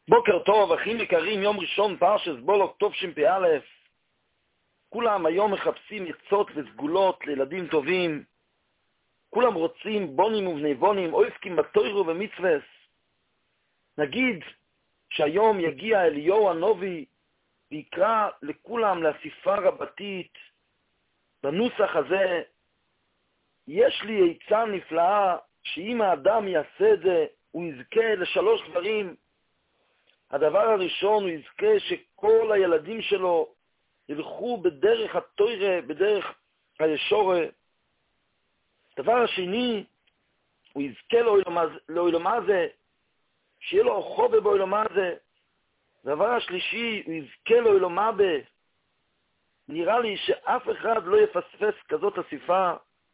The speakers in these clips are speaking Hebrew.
בוקר טוב, אחים יקרים, יום ראשון פרשת בולוק תשפ"א. כולם היום מחפשים עצות וסגולות לילדים טובים. כולם רוצים בונים ובני בונים, עוסקים בתורה ובמצוות. נגיד שהיום יגיע אליהו הנביא ויקרא לכולם לאספה רבתית. בנוסח הזה יש לי עצה נפלאה שאם האדם יעשה את זה הוא יזכה לשלוש דברים. הדבר הראשון, הוא יזכה שכל הילדים שלו ילכו בדרך התורה, בדרך הישורה. הדבר השני, הוא יזכה לעולם הזה, שיהיה לו חובה בעולם הזה. הדבר השלישי, הוא יזכה לעולם הבא. נראה לי שאף אחד לא יפספס כזאת אספה,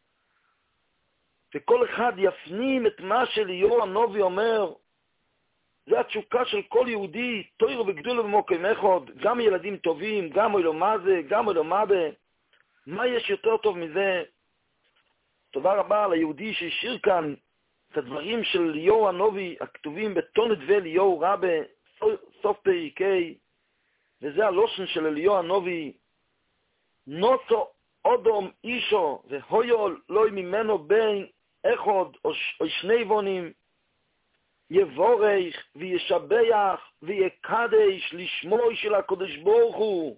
וכל אחד יפנים את מה שאליהו הנביא אומר. זה התשוקה של כל יהודי, תורה וגדולה במקום אחד, גם ילדים טובים, גם עולם הזה, גם עולם הבא. מה יש יותר טוב מזה? תודה רבה ליהודי שהשאיר כאן את הדברים של אליהו הנביא הכתובים בתונת ואליהו רבה, סוף פרקי, וזה הלושן של אליהו הנביא. נוסו אודום אישו והויול לא ממנו בין אחד או שני בונים, יבורך וישבח ויקדש לשמו של הקדוש ברוך הוא.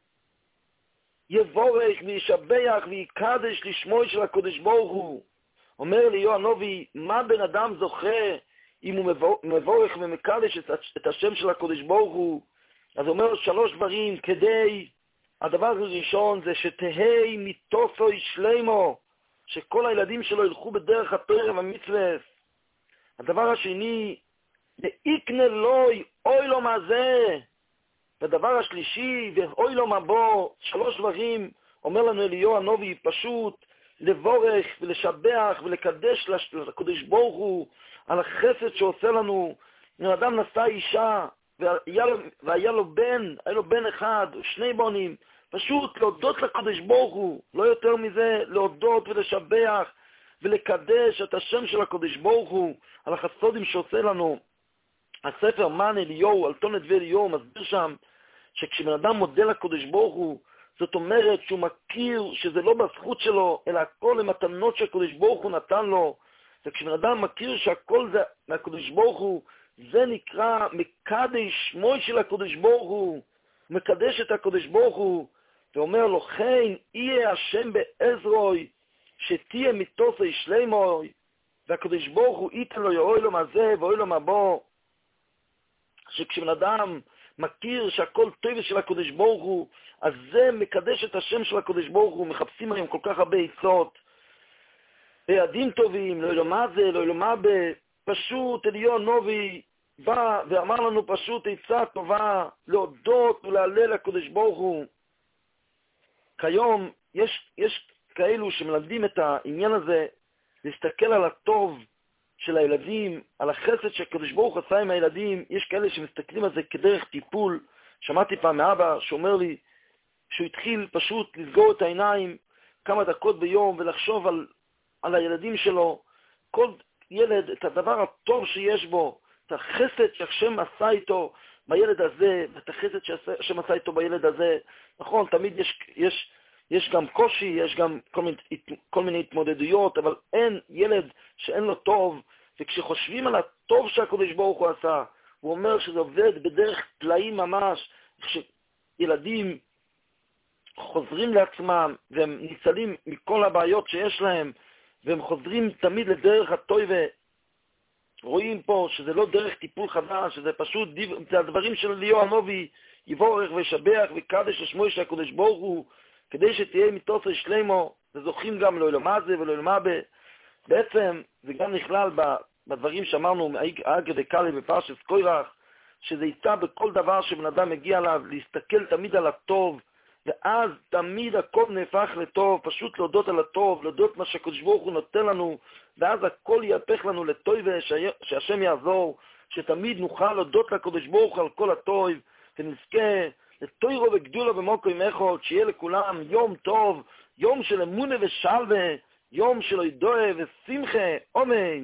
יבורך וישבח ויקדש לשמו של הקדוש ברוך הוא. אומר אליהו הנביא, מה בן אדם זוכה אם הוא מבורך ומקדש את השם של הקדוש ברוך הוא? אז הוא אומר שלוש דברים כדי. הדבר הראשון זה שתהי מתוסו שלמו, שכל הילדים שלו ילכו בדרך התורה והמצוות. הדבר השני, לאיקנה לוי, אוי לו מה זה. והדבר השלישי, ואוי לו מה בו, שלוש דברים, אומר לנו אליהו הנביא, פשוט לבורך ולשבח ולקדש לקדוש ברוך הוא על החסד שעושה לנו. אם אדם נשא אישה, והיה לו בן, היה לו בן אחד, שני בנים, פשוט להודות לקדוש ברוך הוא, לא יותר מזה, להודות ולשבח ולקדש את השם של הקדוש ברוך הוא על החסודים שעושה לנו. הספר מן אליהו, על תונת ואליהו, מסביר שם שכשבן אדם מודה לקדוש ברוך הוא, זאת אומרת שהוא מכיר שזה לא בזכות שלו, אלא הכל למתנות שהקדוש ברוך הוא נתן לו. וכשבן אדם מכיר שהכל זה מהקדוש ברוך הוא, זה נקרא מקדש שמו של הקדוש ברוך הוא, מקדש את הקדוש ברוך הוא, ואומר לו, כן, יהיה השם בעזרוי, שתהיה מתוסי שלמוי, והקדוש ברוך הוא ייתן לו יאוי לו מה זה ואוי לו מה בו. שכשבן אדם מכיר שהכל טוב של הקדוש ברוך הוא, אז זה מקדש את השם של הקדוש ברוך הוא. מחפשים היום כל כך הרבה עצות, ילדים טובים, לא יודע מה זה, לא יודע מה פשוט אליהו הנביא בא ואמר לנו פשוט עצה טובה, להודות ולהלל לקדוש ברוך הוא. כיום יש כאלו שמלמדים את העניין הזה, להסתכל על הטוב של הילדים, על החסד שהקדוש ברוך עשה עם הילדים. יש כאלה שמסתכלים על זה כדרך טיפול. שמעתי פעם מאבא שאומר לי שהוא התחיל פשוט לסגור את העיניים כמה דקות ביום ולחשוב על הילדים שלו, כל ילד, את הדבר הטוב שיש בו, את החסד שהשם עשה איתו בילד הזה, ואת החסד שהשם עשה איתו בילד הזה. נכון, תמיד יש גם קושי, יש גם כל מיני התמודדויות, אבל אין ילד שאין לו טוב. וכשחושבים על הטוב שהקדוש ברוך הוא עשה, הוא אומר שזה עובד בדרך טלאים ממש, כשילדים חוזרים לעצמם והם ניצלים מכל הבעיות שיש להם, והם חוזרים תמיד לדרך הטובה. רואים פה שזה לא דרך טיפול חדש, שזה פשוט זה הדברים של אליהו הנביא, יבורך וישבח ויקדש לשמו של הקדוש ברוך הוא, כדי שתהיה מתוסי שלמו, וזוכים גם לעולם הזה ולעולם הבא. בעצם זה גם נכלל בדברים שאמרנו אגר דקאלי בפרשת קורח, שזה יצא בכל דבר שבן אדם מגיע אליו, להסתכל תמיד על הטוב, ואז תמיד הכל נהפך לטוב. פשוט להודות על הטוב, להודות מה שהקדוש ברוך הוא נותן לנו, ואז הכל יהפך לנו לטוב, שהשם יעזור, שתמיד נוכל להודות לקדוש ברוך הוא על כל הטוב, ונזכה לתורה וגדולה במקום אחד. שיהיה לכולם יום טוב, יום של אמונה ושלווה, יום של הודיה ושמחה, אמן.